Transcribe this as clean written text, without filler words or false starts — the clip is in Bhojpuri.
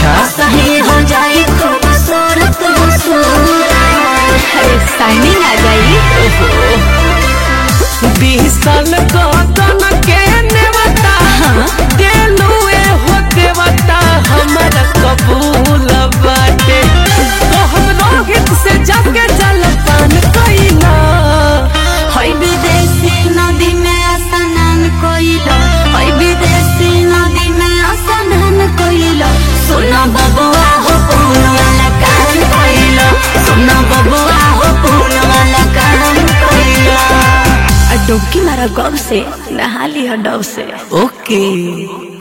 अच्छा सही हो जाए खूबसूरत शाइनिंग आ जाई। 20 साल कौन के नेवता देलुए हो देवता हमारा कबूल बाटे। तो हम रोहित से जाके जलपान कइला, हई विदेशी नदी में स्नान कइला, हई विदेशी नदी में स्नान कइला। सुना बबुआ हो पून वाला काम कइला, सुना बबुआ हो पून वाला काम कइला। डुबकी मारा गब से नहा लिया डब से। ओके।